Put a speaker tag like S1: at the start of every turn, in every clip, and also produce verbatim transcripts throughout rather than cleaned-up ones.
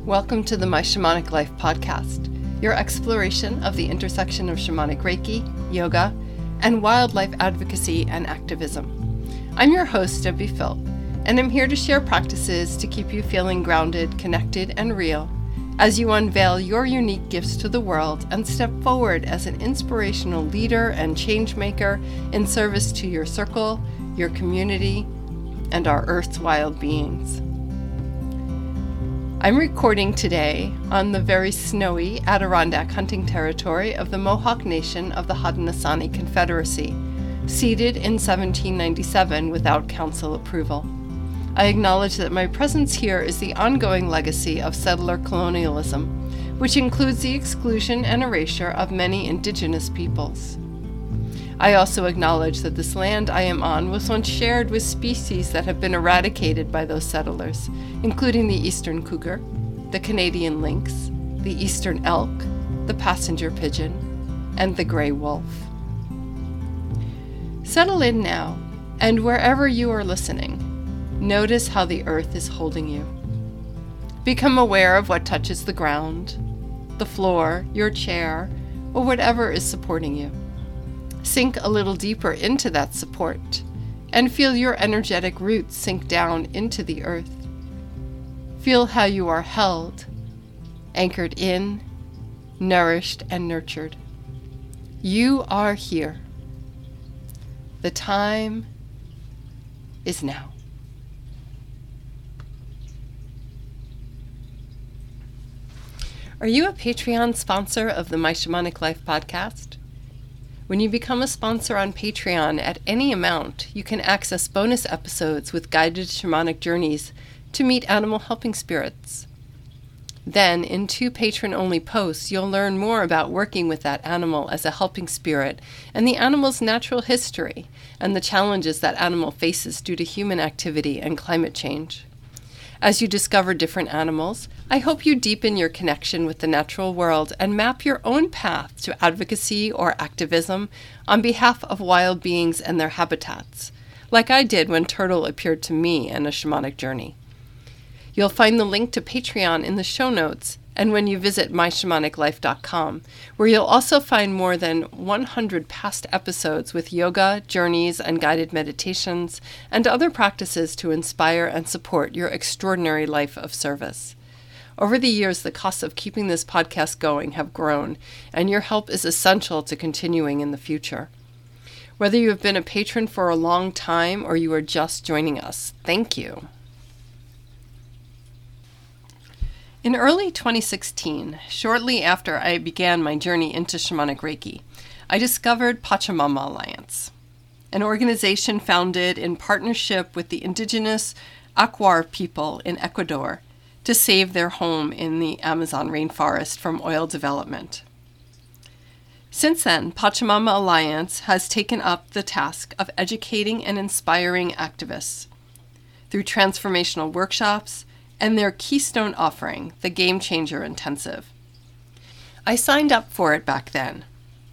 S1: Welcome to the My Shamanic Life podcast, your exploration of the intersection of shamanic Reiki, yoga, and wildlife advocacy and activism. I'm your host, Debbie Phil, and I'm here to share practices to keep you feeling grounded, connected, and real as you unveil your unique gifts to the world and step forward as an inspirational leader and change maker in service to your circle, your community, and our Earth's wild beings. I'm recording today on the very snowy Adirondack hunting territory of the Mohawk Nation of the Haudenosaunee Confederacy, ceded in seventeen ninety-seven without council approval. I acknowledge that my presence here is the ongoing legacy of settler colonialism, which includes the exclusion and erasure of many indigenous peoples. I also acknowledge that this land I am on was once shared with species that have been eradicated by those settlers, including the eastern cougar, the Canadian lynx, the eastern elk, the passenger pigeon, and the gray wolf. Settle in now, and wherever you are listening, notice how the earth is holding you. Become aware of what touches the ground, the floor, your chair, or whatever is supporting you. Sink a little deeper into that support and feel your energetic roots sink down into the earth. Feel how you are held, anchored in, nourished, and nurtured. You are here. The time is now. Are you a Patreon sponsor of the My Shamanic Life podcast? When you become a sponsor on Patreon at any amount, you can access bonus episodes with guided shamanic journeys to meet animal helping spirits. Then, in two patron-only posts, you'll learn more about working with that animal as a helping spirit and the animal's natural history and the challenges that animal faces due to human activity and climate change. As you discover different animals, I hope you deepen your connection with the natural world and map your own path to advocacy or activism on behalf of wild beings and their habitats, like I did when Turtle appeared to me in a shamanic journey. You'll find the link to Patreon in the show notes and when you visit my shamanic life dot com, where you'll also find more than one hundred past episodes with yoga, journeys, and guided meditations, and other practices to inspire and support your extraordinary life of service. Over the years, the costs of keeping this podcast going have grown, and your help is essential to continuing in the future. Whether you have been a patron for a long time or you are just joining us, thank you. In early twenty sixteen, shortly after I began my journey into shamanic Reiki, I discovered Pachamama Alliance, an organization founded in partnership with the indigenous Achuar people in Ecuador to save their home in the Amazon rainforest from oil development. Since then, Pachamama Alliance has taken up the task of educating and inspiring activists through transformational workshops and their keystone offering, the Game Changer Intensive. I signed up for it back then.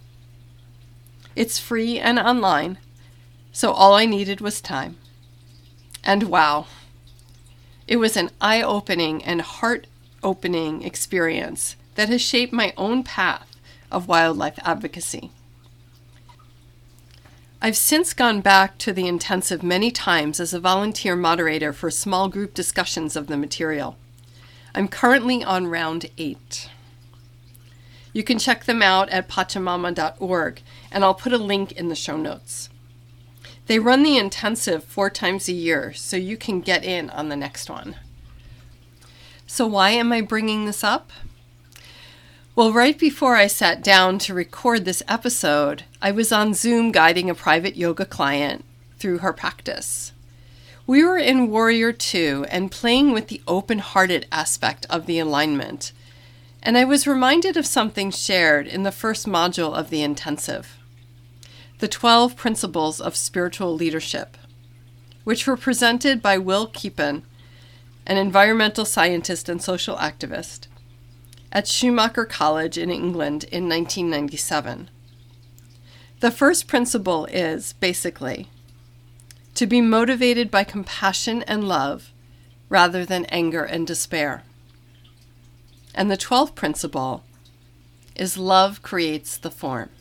S1: It's free and online, so all I needed was time. And wow, it was an eye-opening and heart-opening experience that has shaped my own path of wildlife advocacy. I've since gone back to the intensive many times as a volunteer moderator for small group discussions of the material. I'm currently on round eight. You can check them out at pachamama dot org, and I'll put a link in the show notes. They run the intensive four times a year, so you can get in on the next one. So why am I bringing this up? Well, right before I sat down to record this episode, I was on Zoom guiding a private yoga client through her practice. We were in Warrior two and playing with the open-hearted aspect of the alignment, and I was reminded of something shared in the first module of the intensive, the twelve Principles of Spiritual Leadership, which were presented by Will Keepan, an environmental scientist and social activist, at Schumacher College in England in nineteen ninety-seven. The first principle is, basically, to be motivated by compassion and love rather than anger and despair. And the twelfth principle is love creates the form.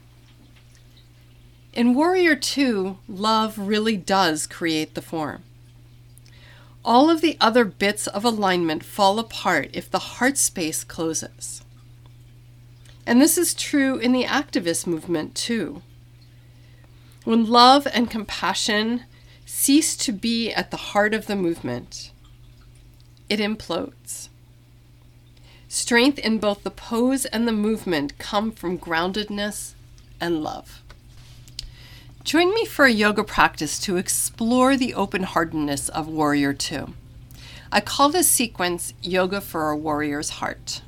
S1: In Warrior Two, love really does create the form. All of the other bits of alignment fall apart if the heart space closes. And this is true in the activist movement too. When love and compassion cease to be at the heart of the movement, it implodes. Strength in both the pose and the movement come from groundedness and love. Join me for a yoga practice to explore the open-heartedness of Warrior Two. I call this sequence Yoga for a Warrior's Heart.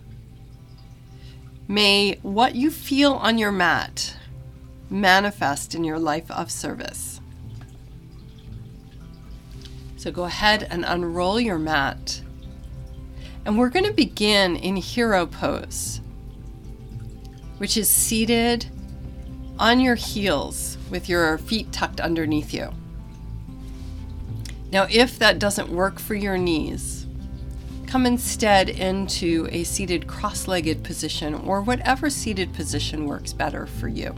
S1: May what you feel on your mat manifest in your life of service. So go ahead and unroll your mat. And we're going to begin in hero pose, which is seated on your heels with your feet tucked underneath you. Now, if that doesn't work for your knees, come instead into a seated cross-legged position or whatever seated position works better for you.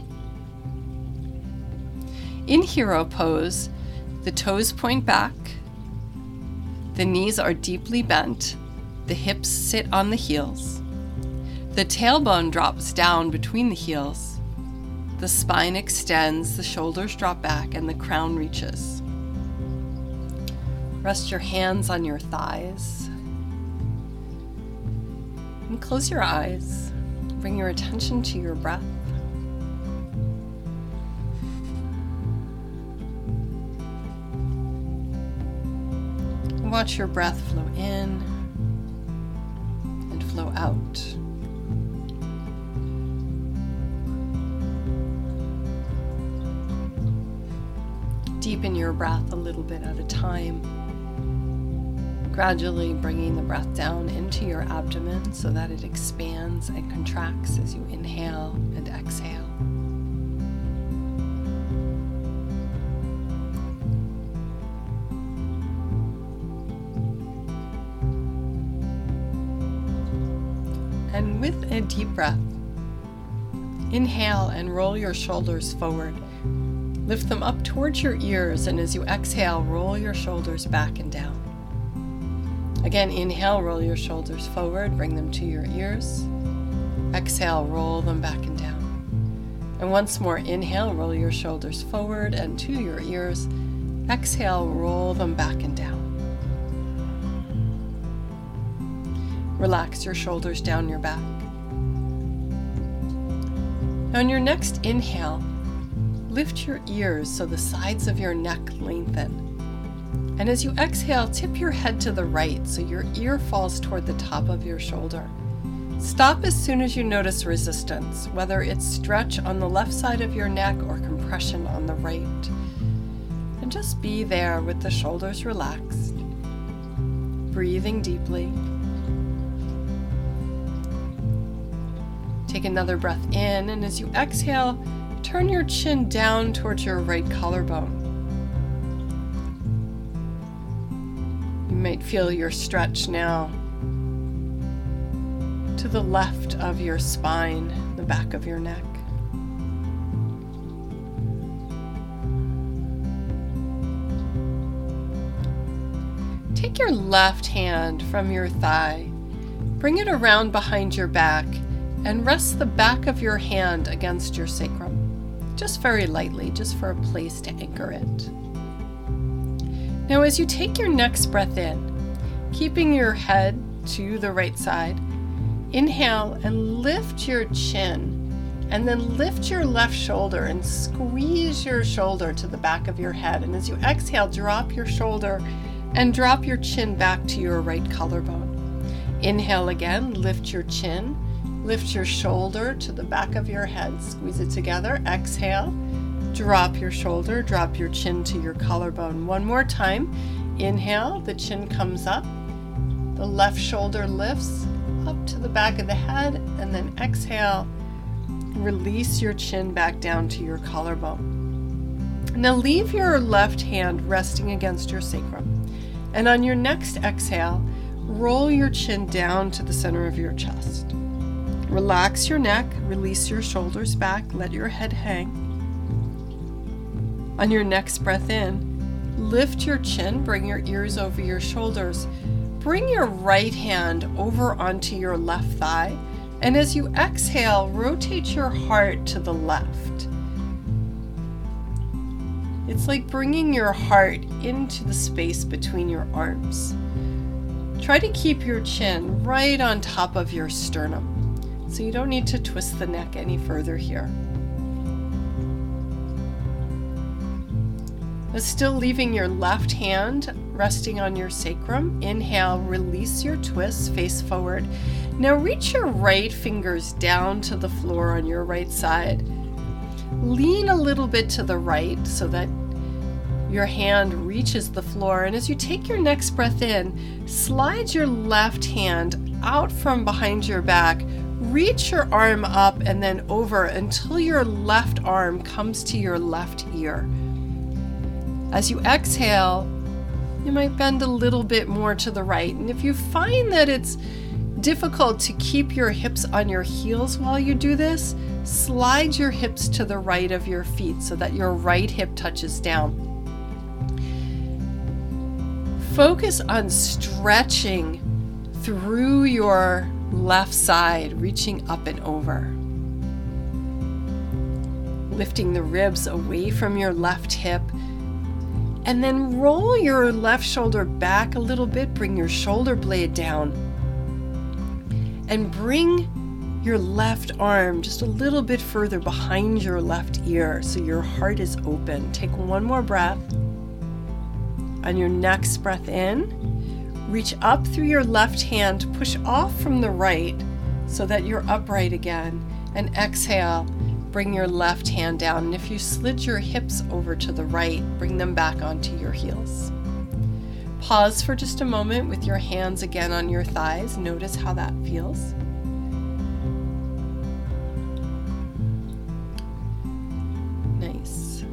S1: In hero pose, the toes point back, the knees are deeply bent, the hips sit on the heels, the tailbone drops down between the heels, the spine extends, the shoulders drop back, and the crown reaches. Rest your hands on your thighs and close your eyes. Bring your attention to your breath. Watch your breath flow in and flow out. Deepen your breath a little bit at a time, gradually bringing the breath down into your abdomen so that it expands and contracts as you inhale and exhale. And with a deep breath, inhale and roll your shoulders forward. Lift them up towards your ears, and as you exhale, roll your shoulders back and down. Again, inhale, roll your shoulders forward, bring them to your ears. Exhale, roll them back and down. And once more, inhale, roll your shoulders forward and to your ears. Exhale, roll them back and down. Relax your shoulders down your back. Now, on your next inhale, lift your ears so the sides of your neck lengthen. And as you exhale, tip your head to the right so your ear falls toward the top of your shoulder. Stop as soon as you notice resistance, whether it's stretch on the left side of your neck or compression on the right. And just be there with the shoulders relaxed, breathing deeply. Take another breath in, and as you exhale, turn your chin down towards your right collarbone. You might feel your stretch now to the left of your spine, the back of your neck. Take your left hand from your thigh, bring it around behind your back, and rest the back of your hand against your sacrum, just very lightly, just for a place to anchor it. Now, as you take your next breath in, keeping your head to the right side, inhale and lift your chin, and then lift your left shoulder and squeeze your shoulder to the back of your head. And as you exhale, drop your shoulder and drop your chin back to your right collarbone. Inhale again, lift your chin, lift your shoulder to the back of your head, squeeze it together. Exhale, drop your shoulder, drop your chin to your collarbone. One more time. Inhale, the chin comes up, the left shoulder lifts up to the back of the head, and then exhale, release your chin back down to your collarbone. Now leave your left hand resting against your sacrum, and on your next exhale, roll your chin down to the center of your chest. Relax your neck, release your shoulders back, let your head hang. On your next breath in, lift your chin, bring your ears over your shoulders. Bring your right hand over onto your left thigh, and as you exhale, rotate your heart to the left. It's like bringing your heart into the space between your arms. Try to keep your chin right on top of your sternum, so you don't need to twist the neck any further here. But still leaving your left hand resting on your sacrum. Inhale, release your twist, face forward. Now reach your right fingers down to the floor on your right side. Lean a little bit to the right so that your hand reaches the floor. And as you take your next breath in, slide your left hand out from behind your back. Reach your arm up and then over until your left arm comes to your left ear. As you exhale, you might bend a little bit more to the right. And if you find that it's difficult to keep your hips on your heels while you do this, slide your hips to the right of your feet so that your right hip touches down. Focus on stretching through your left side, reaching up and over. Lifting the ribs away from your left hip. And then roll your left shoulder back a little bit, bring your shoulder blade down. And bring your left arm just a little bit further behind your left ear so your heart is open. Take one more breath. On your next breath in, reach up through your left hand, push off from the right so that you're upright again. And exhale. Bring your left hand down, and if you slid your hips over to the right, bring them back onto your heels. Pause for just a moment with your hands again on your thighs. Notice how that feels. Nice.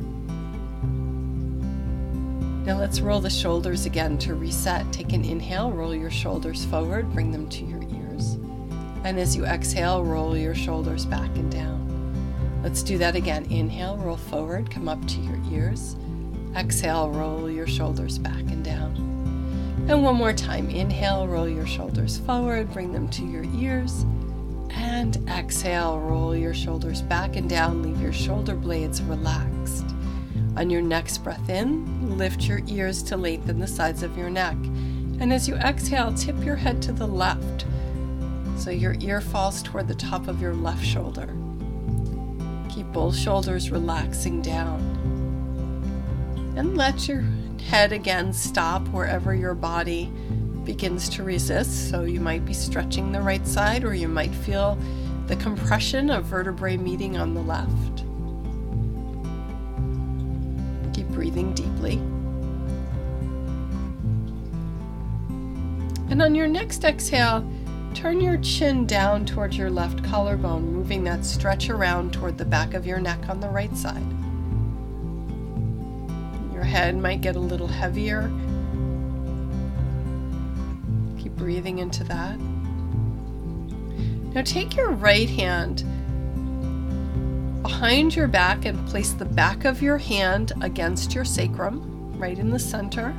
S1: Now let's roll the shoulders again to reset. Take an inhale, roll your shoulders forward, bring them to your ears. And as you exhale, roll your shoulders back and down. Let's do that again. Inhale, roll forward, come up to your ears. Exhale, roll your shoulders back and down. And one more time. Inhale, roll your shoulders forward, bring them to your ears. And exhale, roll your shoulders back and down. Leave your shoulder blades relaxed. On your next breath in, lift your ears to lengthen the sides of your neck. And as you exhale, tip your head to the left so your ear falls toward the top of your left shoulder. Keep both shoulders relaxing down. And let your head again stop wherever your body begins to resist. So you might be stretching the right side, or you might feel the compression of vertebrae meeting on the left. Keep breathing deeply. And on your next exhale, turn your chin down towards your left collarbone, moving that stretch around toward the back of your neck on the right side. Your head might get a little heavier. Keep breathing into that. Now take your right hand behind your back and place the back of your hand against your sacrum, right in the center.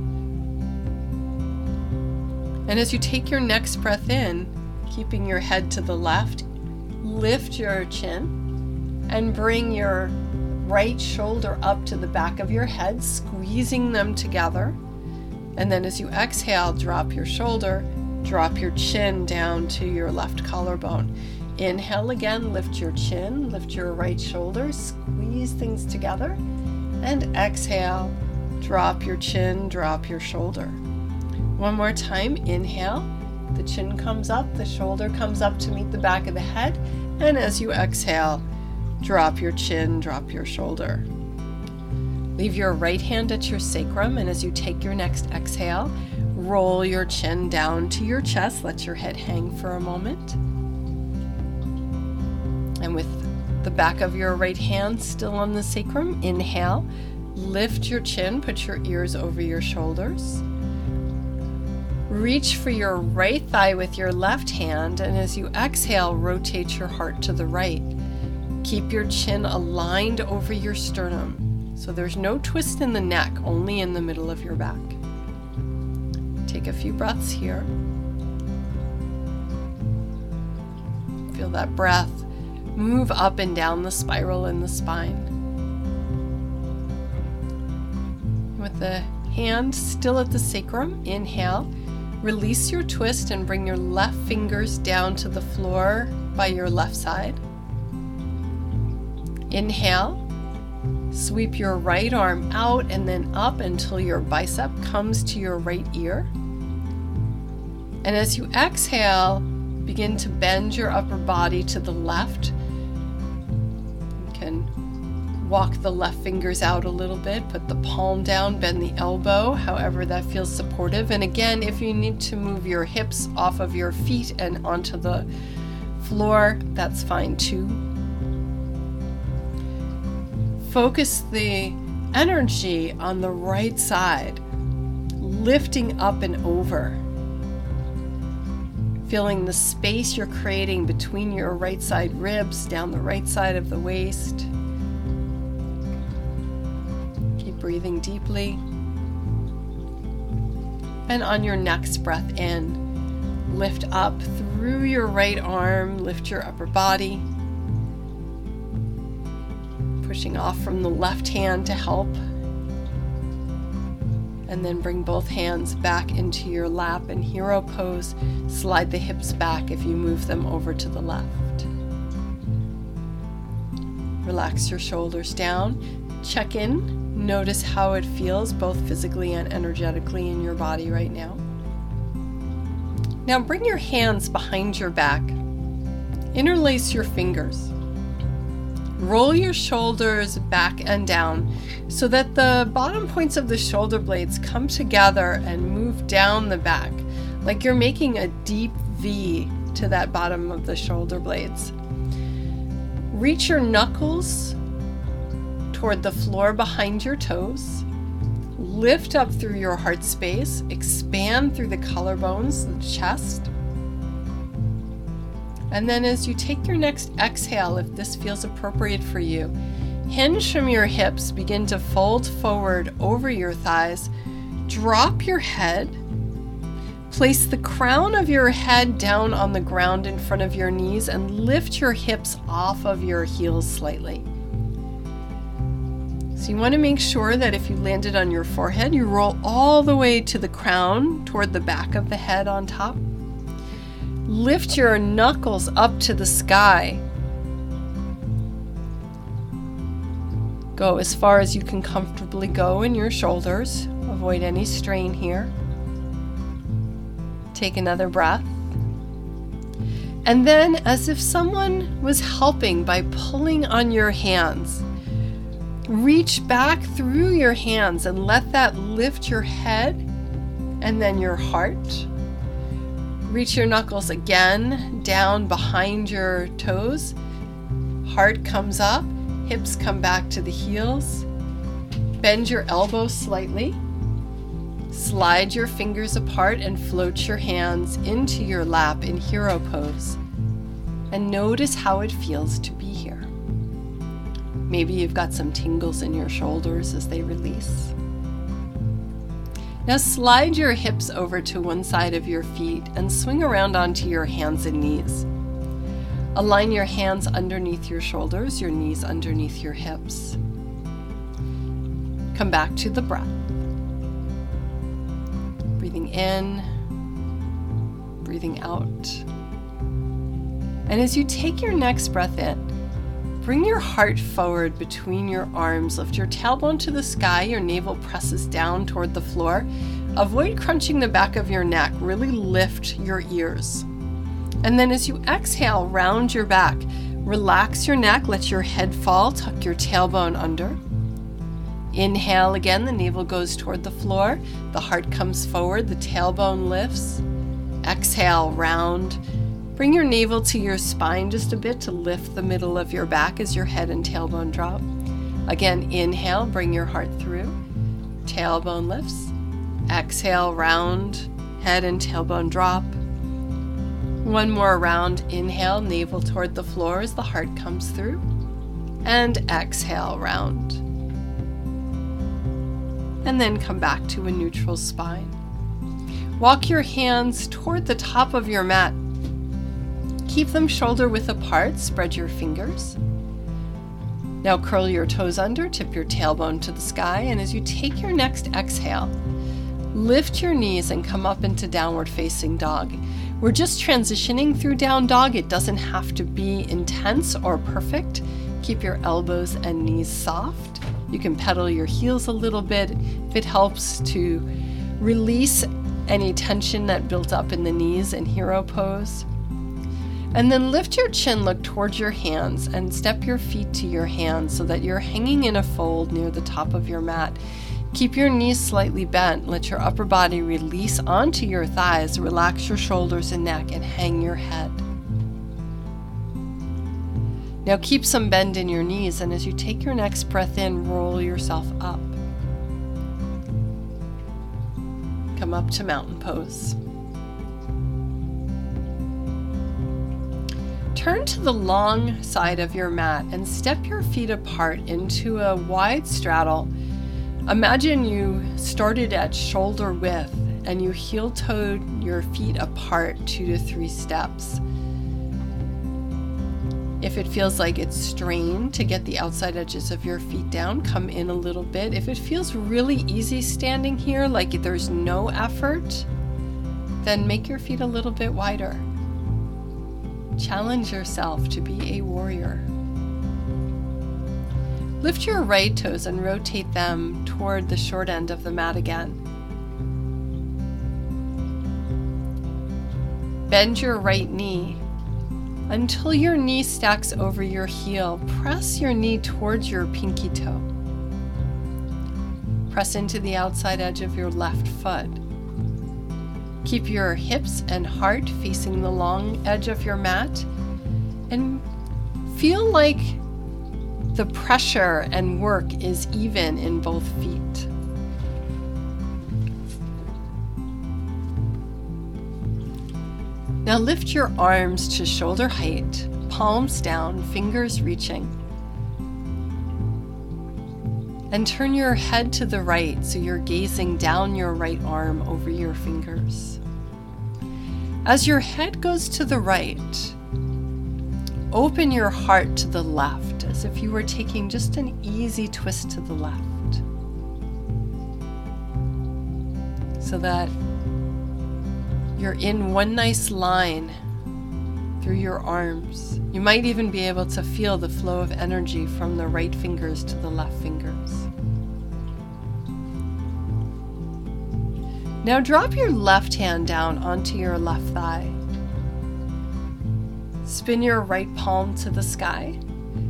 S1: And as you take your next breath in, keeping your head to the left, lift your chin and bring your right shoulder up to the back of your head, squeezing them together. And then as you exhale, drop your shoulder, drop your chin down to your left collarbone. Inhale again, lift your chin, lift your right shoulder, squeeze things together. And exhale, drop your chin, drop your shoulder. One more time, inhale, the chin comes up, the shoulder comes up to meet the back of the head, and as you exhale, drop your chin, drop your shoulder. Leave your right hand at your sacrum, and as you take your next exhale, roll your chin down to your chest, let your head hang for a moment. And with the back of your right hand still on the sacrum, inhale, lift your chin, put your ears over your shoulders. Reach for your right thigh with your left hand, and as you exhale, rotate your heart to the right. Keep your chin aligned over your sternum, so there's no twist in the neck, only in the middle of your back. Take a few breaths here. Feel that breath move up and down the spiral in the spine. With the hand still at the sacrum, inhale. Release your twist and bring your left fingers down to the floor by your left side. Inhale. Sweep your right arm out and then up until your bicep comes to your right ear. And as you exhale, begin to bend your upper body to the left. You can walk the left fingers out a little bit, put the palm down, bend the elbow, however that feels supportive. And again, if you need to move your hips off of your feet and onto the floor, that's fine too. Focus the energy on the right side, lifting up and over. Feeling the space you're creating between your right side ribs, down the right side of the waist. Breathing deeply. And on your next breath in, lift up through your right arm, lift your upper body. Pushing off from the left hand to help. And then bring both hands back into your lap in hero pose. Slide the hips back if you move them over to the left. Relax your shoulders down. Check in. Notice how it feels both physically and energetically in your body right now. Now bring your hands behind your back. Interlace your fingers. Roll your shoulders back and down so that the bottom points of the shoulder blades come together and move down the back, like you're making a deep V to that bottom of the shoulder blades. Reach your knuckles toward the floor behind your toes. Lift up through your heart space. Expand through the collarbones, the chest. And then as you take your next exhale, if this feels appropriate for you, hinge from your hips, begin to fold forward over your thighs. Drop your head. Place the crown of your head down on the ground in front of your knees and lift your hips off of your heels slightly. So you want to make sure that if you landed on your forehead, you roll all the way to the crown toward the back of the head on top. Lift your knuckles up to the sky. Go as far as you can comfortably go in your shoulders. Avoid any strain here. Take another breath. And then, as if someone was helping by pulling on your hands, reach back through your hands and let that lift your head and then your heart. Reach your knuckles again down behind your toes. Heart comes up, hips come back to the heels. Bend your elbows slightly. Slide your fingers apart and float your hands into your lap in hero pose. And notice how it feels to be here. Maybe you've got some tingles in your shoulders as they release. Now slide your hips over to one side of your feet and swing around onto your hands and knees. Align your hands underneath your shoulders, your knees underneath your hips. Come back to the breath. Breathing in, breathing out. And as you take your next breath in, bring your heart forward between your arms. Lift your tailbone to the sky. Your navel presses down toward the floor. Avoid crunching the back of your neck. Really lift your ears. And then as you exhale, round your back. Relax your neck. Let your head fall. Tuck your tailbone under. Inhale again. The navel goes toward the floor. The heart comes forward. The tailbone lifts. Exhale, round. Bring your navel to your spine just a bit to lift the middle of your back as your head and tailbone drop. Again, inhale, bring your heart through. Tailbone lifts. Exhale, round. Head and tailbone drop. One more round. Inhale, navel toward the floor as the heart comes through. And exhale, round. And then come back to a neutral spine. Walk your hands toward the top of your mat. Keep them shoulder width apart. Spread your fingers. Now curl your toes under, tip your tailbone to the sky, and as you take your next exhale, lift your knees and come up into downward facing dog. We're just transitioning through down dog. It doesn't have to be intense or perfect. Keep your elbows and knees soft. You can pedal your heels a little bit if it helps to release any tension that built up in the knees in hero pose. And then lift your chin, look towards your hands, and step your feet to your hands so that you're hanging in a fold near the top of your mat. Keep your knees slightly bent. Let your upper body release onto your thighs. Relax your shoulders and neck and hang your head. Now keep some bend in your knees, and as you take your next breath in, roll yourself up. Come up to mountain pose. Turn to the long side of your mat and step your feet apart into a wide straddle. Imagine you started at shoulder width and you heel-toed your feet apart two to three steps. If it feels like it's strained to get the outside edges of your feet down, come in a little bit. If it feels really easy standing here, like there's no effort, then make your feet a little bit wider. Challenge yourself to be a warrior. Lift your right toes and rotate them toward the short end of the mat again. Bend your right knee until your knee stacks over your heel. Press your knee towards your pinky toe. Press into the outside edge of your left foot. Keep your hips and heart facing the long edge of your mat, and feel like the pressure and work is even in both feet. Now lift your arms to shoulder height, palms down, fingers reaching. And turn your head to the right so you're gazing down your right arm over your fingers. As your head goes to the right, open your heart to the left as if you were taking just an easy twist to the left, so that you're in one nice line through your arms. You might even be able to feel the flow of energy from the right fingers to the left fingers. Now drop your left hand down onto your left thigh. Spin your right palm to the sky.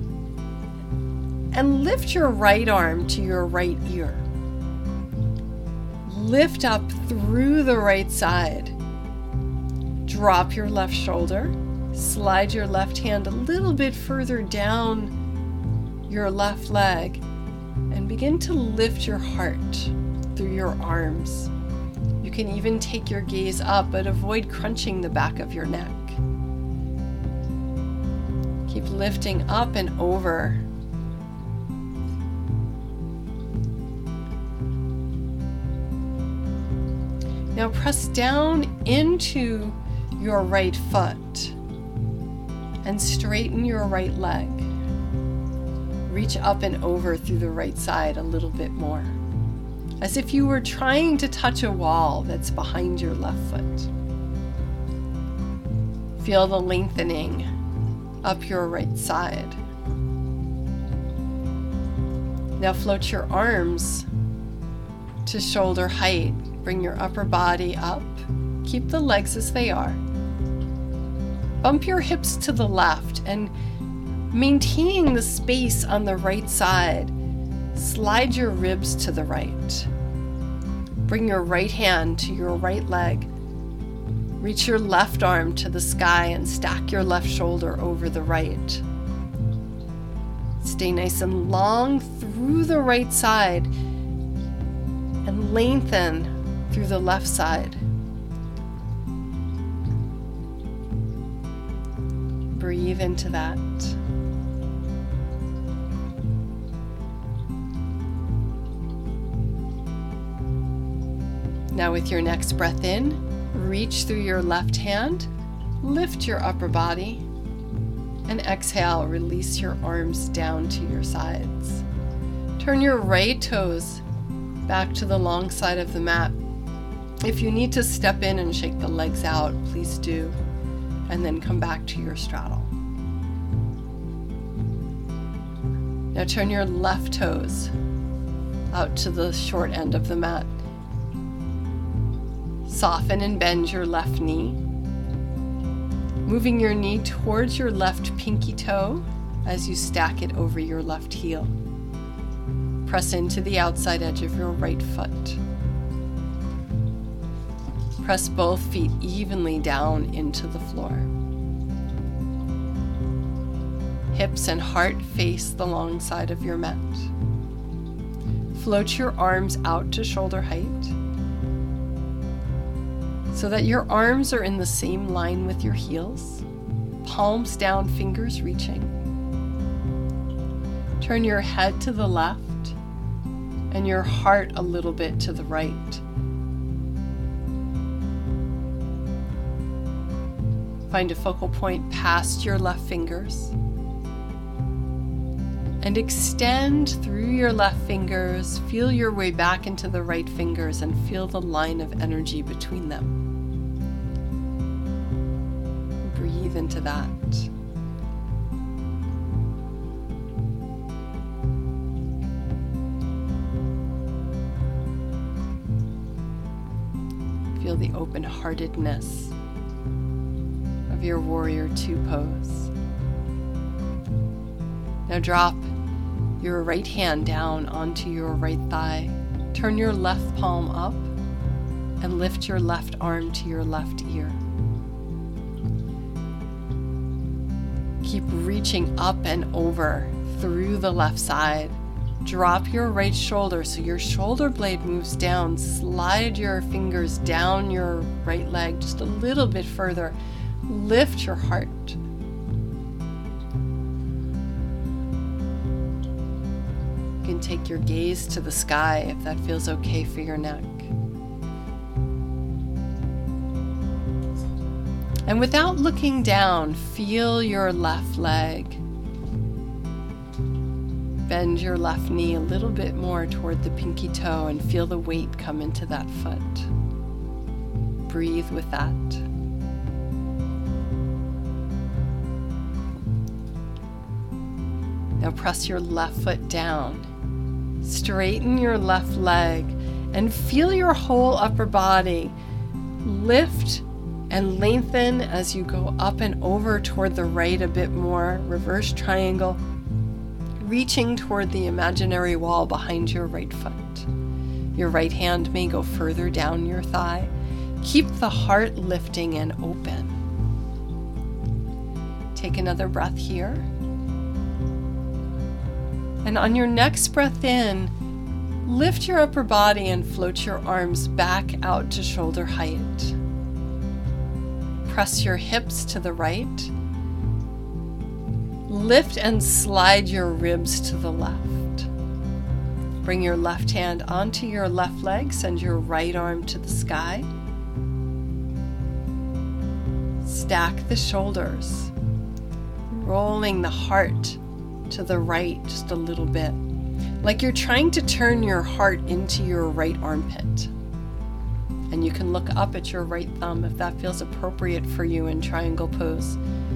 S1: And lift your right arm to your right ear. Lift up through the right side. Drop your left shoulder. Slide your left hand a little bit further down your left leg. And begin to lift your heart through your arms. You can even take your gaze up, but avoid crunching the back of your neck. Keep lifting up and over. Now press down into your right foot and straighten your right leg. Reach up and over through the right side a little bit more, as if you were trying to touch a wall that's behind your left foot. Feel the lengthening up your right side. Now float your arms to shoulder height. Bring your upper body up. Keep the legs as they are. Bump your hips to the left and maintaining the space on the right side, slide your ribs to the right. Bring your right hand to your right leg. Reach your left arm to the sky and stack your left shoulder over the right. Stay nice and long through the right side and lengthen through the left side. Breathe into that. Now with your next breath in, reach through your left hand, lift your upper body, and exhale, release your arms down to your sides. Turn your right toes back to the long side of the mat. If you need to step in and shake the legs out, please do, and then come back to your straddle. Now turn your left toes out to the short end of the mat. Soften and bend your left knee, moving your knee towards your left pinky toe as you stack it over your left heel. Press into the outside edge of your right foot. Press both feet evenly down into the floor. Hips and heart face the long side of your mat. Float your arms out to shoulder height so that your arms are in the same line with your heels, palms down, fingers reaching. Turn your head to the left and your heart a little bit to the right. Find a focal point past your left fingers and extend through your left fingers. Feel your way back into the right fingers and feel the line of energy between them. Breathe into that. Feel the open-heartedness of your warrior two pose. Now drop your right hand down onto your right thigh. Turn your left palm up and lift your left arm to your left ear. Keep reaching up and over through the left side. Drop your right shoulder so your shoulder blade moves down. Slide your fingers down your right leg just a little bit further. Lift your heart. You can take your gaze to the sky if that feels okay for your neck. And without looking down, feel your left leg. Bend your left knee a little bit more toward the pinky toe and feel the weight come into that foot. Breathe with that. Now press your left foot down. Straighten your left leg and feel your whole upper body lift and lengthen as you go up and over toward the right a bit more. Reverse triangle, reaching toward the imaginary wall behind your right foot. Your right hand may go further down your thigh. Keep the heart lifting and open. Take another breath here. And on your next breath in, lift your upper body and float your arms back out to shoulder height. Press your hips to the right. Lift and slide your ribs to the left. Bring your left hand onto your left leg. Send your right arm to the sky. Stack the shoulders, rolling the heart to the right just a little bit, like you're trying to turn your heart into your right armpit. And you can look up at your right thumb if that feels appropriate for you in triangle pose.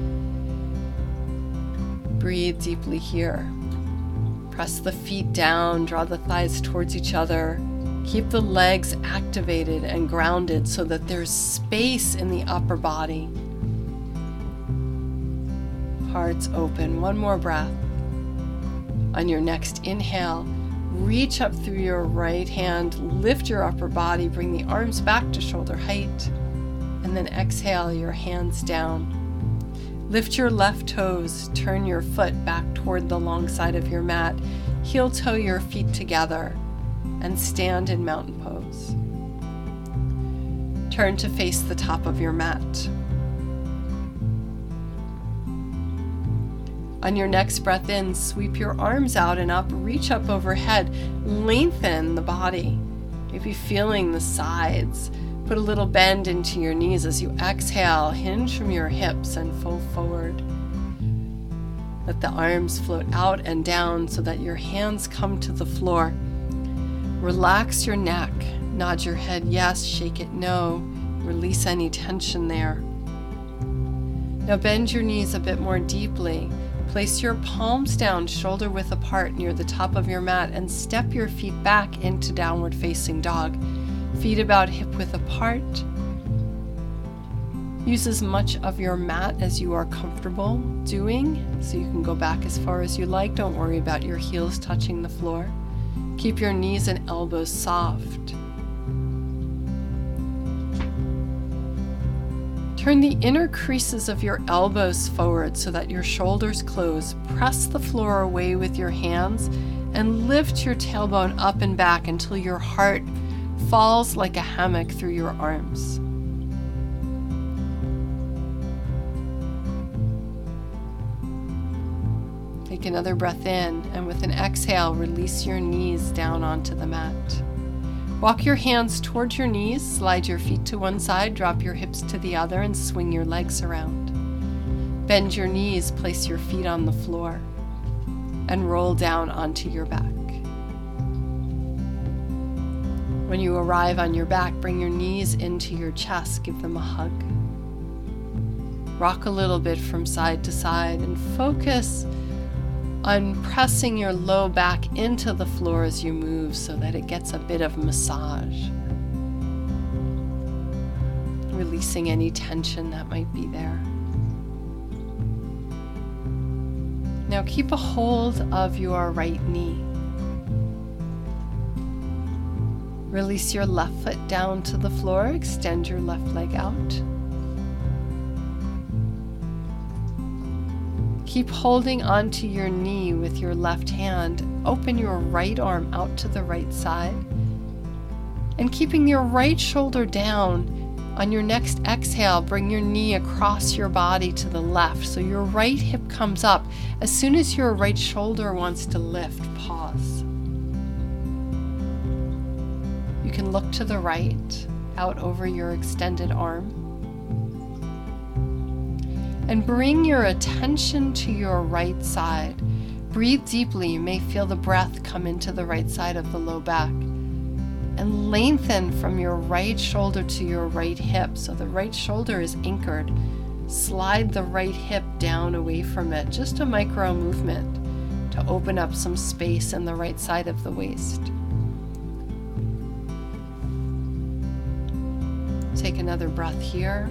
S1: Breathe deeply here. Press the feet down, draw the thighs towards each other. Keep the legs activated and grounded so that there's space in the upper body. Hearts open. One more breath. On your next inhale, reach up through your right hand, lift your upper body, bring the arms back to shoulder height, and then exhale your hands down. Lift your left toes, turn your foot back toward the long side of your mat, heel toe your feet together, and stand in mountain pose. Turn to face the top of your mat. On your next breath in, sweep your arms out and up, reach up overhead, lengthen the body, maybe feeling the sides. Put a little bend into your knees as you exhale, hinge from your hips and fold forward. Let the arms float out and down so that your hands come to the floor. Relax your neck, nod your head yes, shake it no, release any tension there. Now bend your knees a bit more deeply. Place your palms down, shoulder width apart near the top of your mat, and step your feet back into downward facing dog. Feet about hip width apart. Use as much of your mat as you are comfortable doing, so you can go back as far as you like. Don't worry about your heels touching the floor. Keep your knees and elbows soft. Turn the inner creases of your elbows forward so that your shoulders close. Press the floor away with your hands and lift your tailbone up and back until your heart falls like a hammock through your arms. Take another breath in, and with an exhale, release your knees down onto the mat. Walk your hands towards your knees, slide your feet to one side, drop your hips to the other, and swing your legs around. Bend your knees, place your feet on the floor, and roll down onto your back. When you arrive on your back, bring your knees into your chest, give them a hug. Rock a little bit from side to side and focus on pressing your low back into the floor as you move so that it gets a bit of massage. Releasing any tension that might be there. Now keep a hold of your right knee. Release your left foot down to the floor, extend your left leg out. Keep holding onto your knee with your left hand. Open your right arm out to the right side. And keeping your right shoulder down, on your next exhale, bring your knee across your body to the left so your right hip comes up. As soon as your right shoulder wants to lift, pause. You can look to the right, out over your extended arm. And bring your attention to your right side. Breathe deeply. You may feel the breath come into the right side of the low back. And lengthen from your right shoulder to your right hip so the right shoulder is anchored. Slide the right hip down away from it. Just a micro movement to open up some space in the right side of the waist. Take another breath here.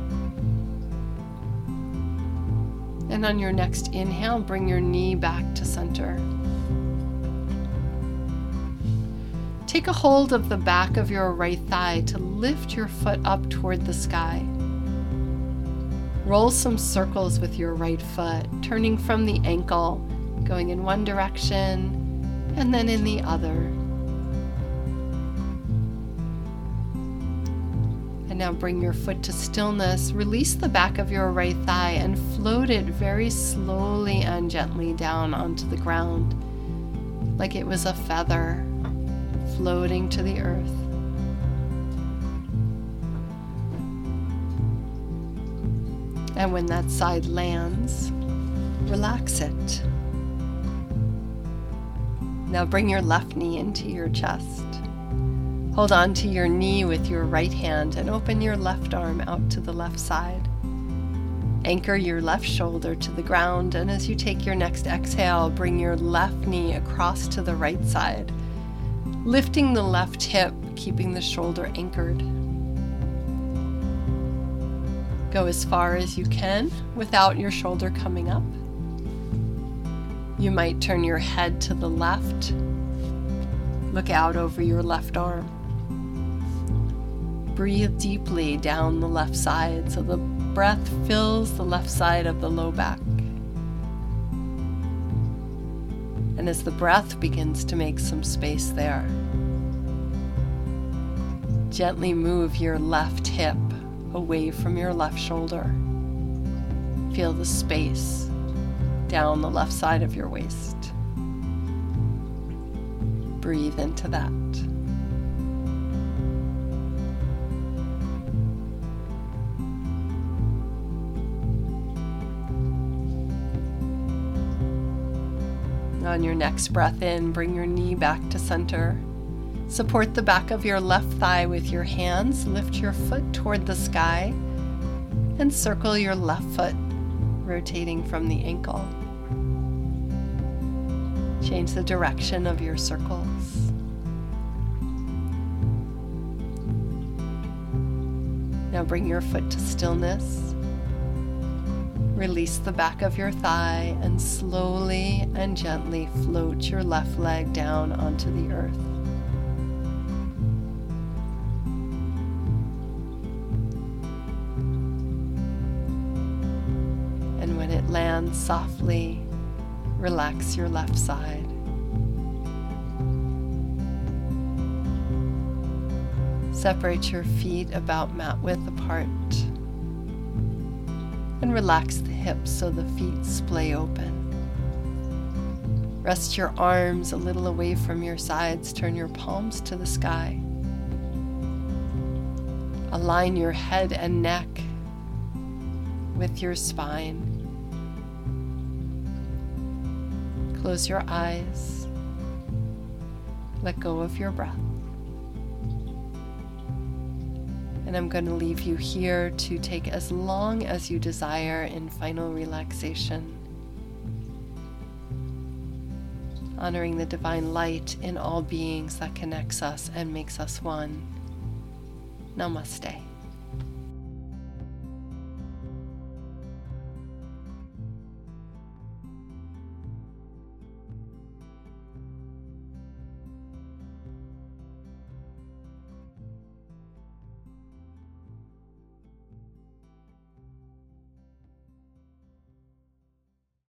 S1: And on your next inhale, bring your knee back to center. Take a hold of the back of your right thigh to lift your foot up toward the sky. Roll some circles with your right foot, turning from the ankle, going in one direction and then in the other. And now bring your foot to stillness. Release the back of your right thigh and float it very slowly and gently down onto the ground, like it was a feather floating to the earth. And when that side lands, relax it. Now bring your left knee into your chest. Hold on to your knee with your right hand and open your left arm out to the left side. Anchor your left shoulder to the ground, and as you take your next exhale, bring your left knee across to the right side, lifting the left hip, keeping the shoulder anchored. Go as far as you can without your shoulder coming up. You might turn your head to the left. Look out over your left arm. Breathe deeply down the left side so the breath fills the left side of the low back. And as the breath begins to make some space there, gently move your left hip away from your left shoulder. Feel the space down the left side of your waist. Breathe into that. On your next breath in, bring your knee back to center. Support the back of your left thigh with your hands. Lift your foot toward the sky and circle your left foot, rotating from the ankle. Change the direction of your circles. Now bring your foot to stillness. Release the back of your thigh and slowly and gently float your left leg down onto the earth. And when it lands softly, relax your left side. Separate your feet about mat width apart. And relax the hips so the feet splay open. Rest your arms a little away from your sides. Turn your palms to the sky. Align your head and neck with your spine. Close your eyes. Let go of your breath. And I'm going to leave you here to take as long as you desire in final relaxation, honoring the divine light in all beings that connects us and makes us one. Namaste.